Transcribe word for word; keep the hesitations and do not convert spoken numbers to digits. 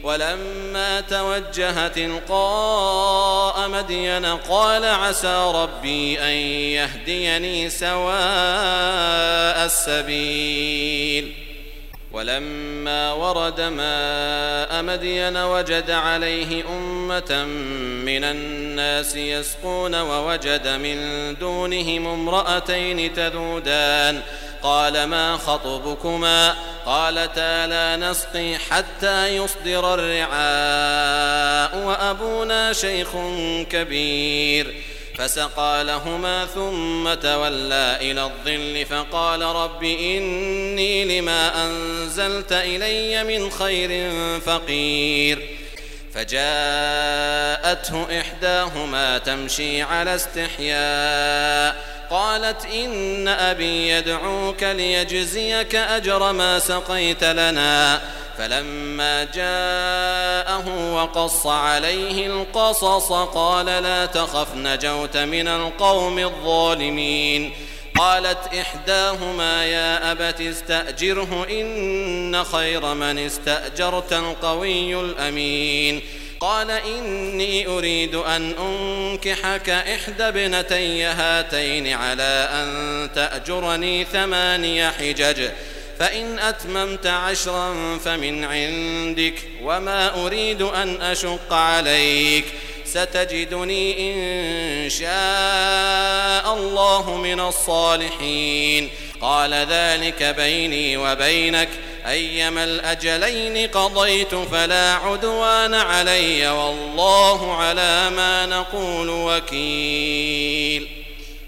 ولما توجه تلقاء مدين قال عسى ربي أن يهديني سواء السبيل. ولما ورد ماء مدين وجد عليه أمة من الناس يسقون ووجد من دونهم امرأتين تذودان قال ما خطبكما قالتا لا نسقي حتى يصدر الرعاء وأبونا شيخ كبير فسقى لهما ثم تولى إلى الظل فقال رب إني لما أنزلت إلي من خير فقير. فجاءته إحداهما تمشي على استحياء قالت إن أبي يدعوك ليجزيك أجر ما سقيت لنا. فلما جاءه وقص عليه القصص قال لا تخف نجوت من القوم الظالمين. قالت إحداهما يا أبت استأجره إن خير من استأجرت القوي الأمين. قال إني أريد أن أنكحك إحدى ابنتي هاتين على أن تأجرني ثماني حجج فإن أتممت عشرا فمن عندك وما أريد أن أشق عليك ستجدني إن شاء الله من الصالحين. قال ذلك بيني وبينك أيما الأجلين قضيت فلا عدوان علي والله على ما نقول وكيل.